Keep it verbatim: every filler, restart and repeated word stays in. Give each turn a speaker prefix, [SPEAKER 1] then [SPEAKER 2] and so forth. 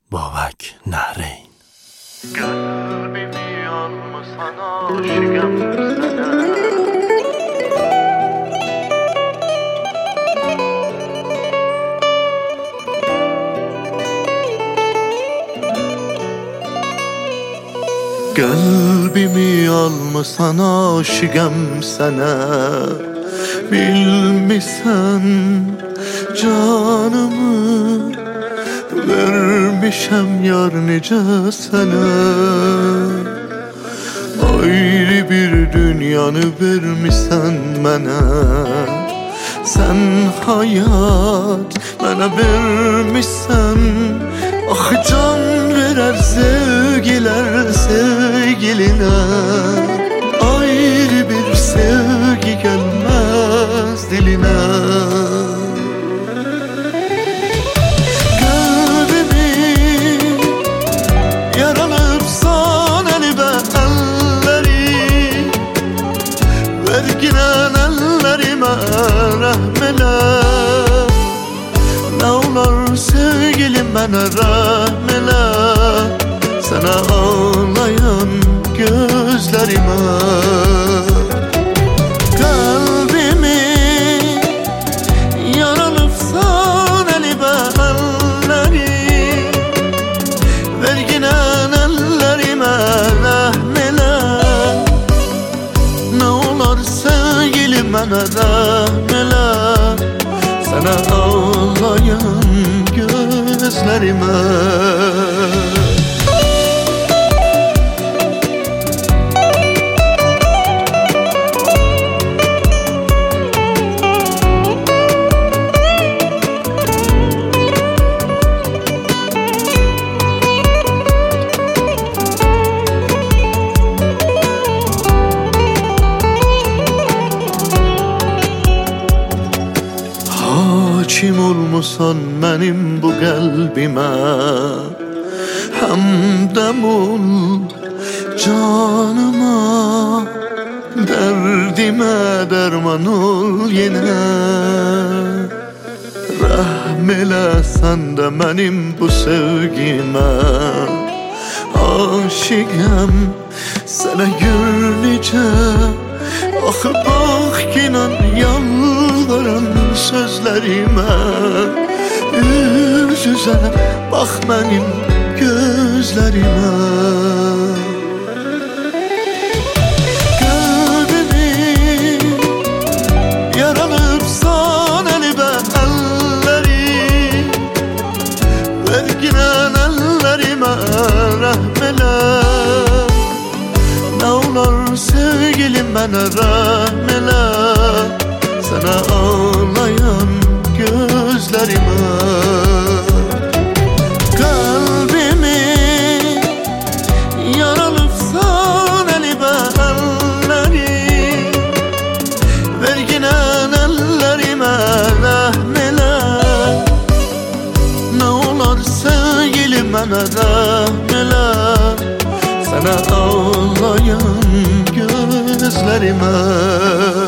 [SPEAKER 1] Babak Nahreyn.
[SPEAKER 2] Kalbimi almasan aşıkım sana. Kalbimi almasan aşıkım sana. Bilmişsen canımı vermişem yar nice sana. Ayrı bir dünyanı vermişsen bana. Sen hayat bana vermişsen. Ah can verer sevgiler sevgiline. Ayrı bir sevgi gelmez diline. Verginen ellerime rahmele. Ne olur sevgilim bana rahmele. Sana ağlayan gözlerime. Kalbimi yaralıpsan elime elleri. Verginen ellerime rahmele. Sevgilim bana rahmele. Sana ağlayan gözlerime. Hakim olmusan benim bu kalbime. Hamdem ol canıma. Derdime derman ol yine. Rahmele sen de benim bu sevgime. Aşıkım sana görünce. Ah bak inan yalvaran sözlerime. Yüz yüze bak benim gözlerime. Kalbimi yaralıpsan elime elleri. Verginen ellerime rahmele. Ne olur sevgilim bana rahmele. Sana ağlayan gözlerime. Kalbimi yaralıpsan elime elleri. Verginen ellerime rahmele. Ne olur sevgilim bana rahmele. Sana ağlayan gözlerime.